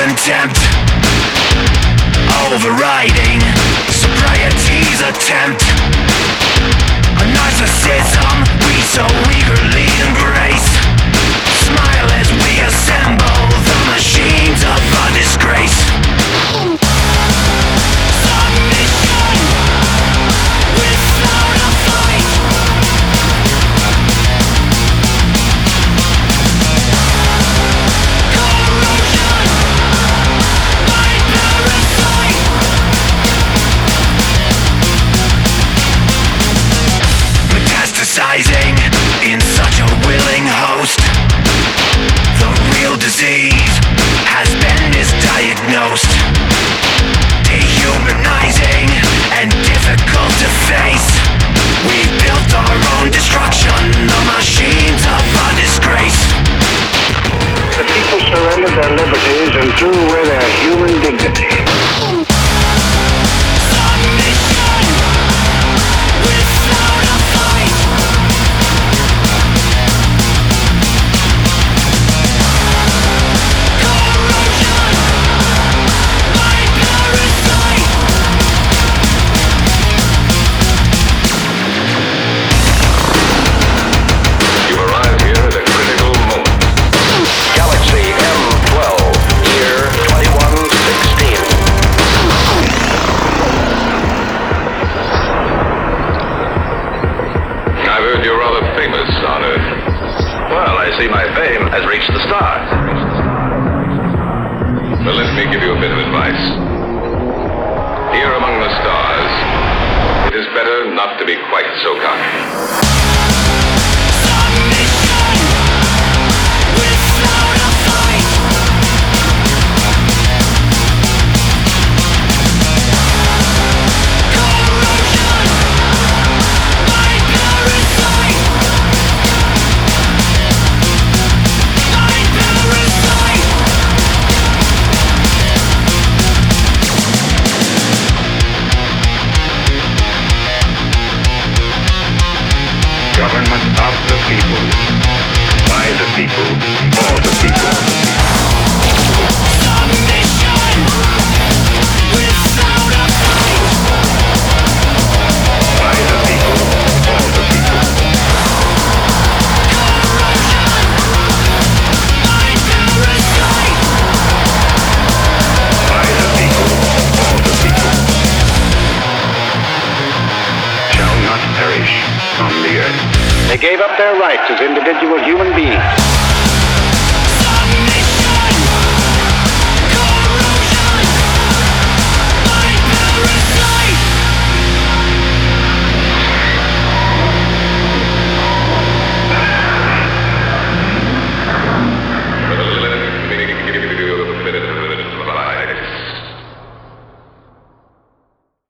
contempt, overriding sobriety's attempt. A narcissism we so eagerly embrace. Smile as we assemble the machines of a disgrace. Submission without a fight. Corrosion by parasite. Metastasizing in such a willing host. The real disease has been misdiagnosed. Dehumanizing and difficult to face. We built our own destruction, the machines of a disgrace. The people surrendered their liberties and threw away their human dignity. Submission without a fight. Corrosion by parasite. You arrived here at a critical moment. Galaxy M12, year 2116. I've heard you're rather famous on Earth. Well, I see my fame has reached the stars. Well, let me give you a bit of advice. Here among the stars, it is better not to be quite so cocky. Submission without a fight. Corrosion by parasite. By parasite. Government of the people, by the people, for the people. Submission without a fight. By the people, for the people. Corrosion by parasite. By the people, for the people. Shall not perish from the earth. They gave up their rights as individual human beings.